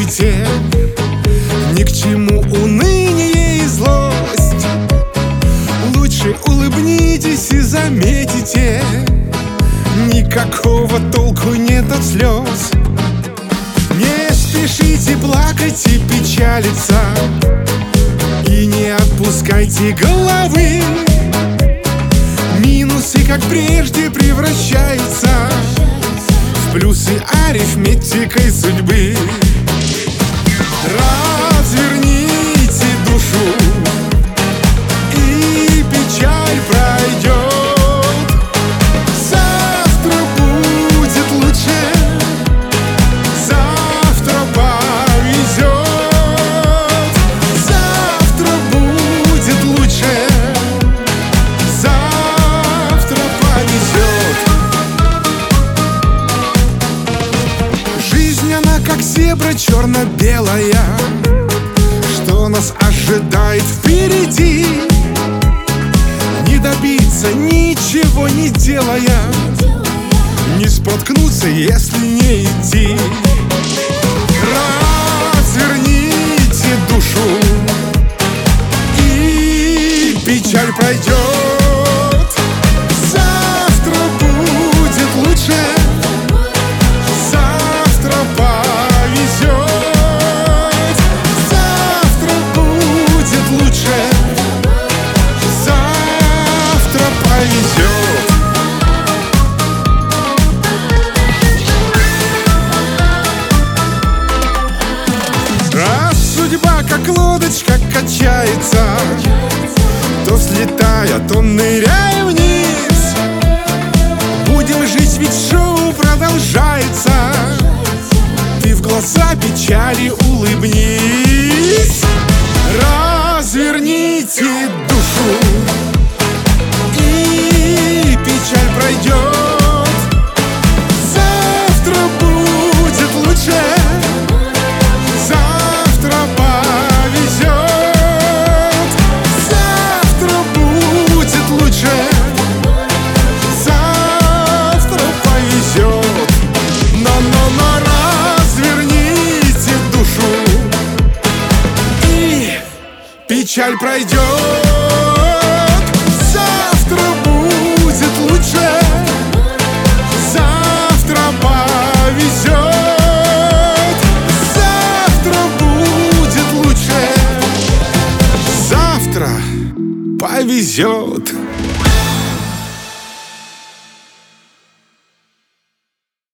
заметите, ни к чему уныние и злость. Лучше улыбнитесь и заметите, никакого толку нет от слез. Не спешите плакать и печалиться, и не отпускайте головы. Минусы, как прежде, превращаются в плюсы арифметикой судьбы. Разверните душу, и печаль пройдет. Завтра будет лучше, завтра повезет. Завтра будет лучше, завтра повезет. Жизнь, она как зебра черно-белая, что нас ожидает впереди. Не добиться, ничего не делая, не споткнуться, если не идти. Разверните душу, и печаль пройдет. Завтра будет лучше, завтра повезет. Завтра будет лучше, завтра повезет. Раз судьба как лодочка качается, то взлетая, то ныряя вниз. Будем жить, ведь шоу продолжается. Ты в глаза печали улыбнись. Разверните душу, и печаль пройдет. Завтра будет лучше, завтра повезет. Завтра будет лучше, завтра повезет. Но разверните душу, и печаль пройдет. Завтра будет лучше, завтра повезет. Завтра будет лучше, завтра повезет.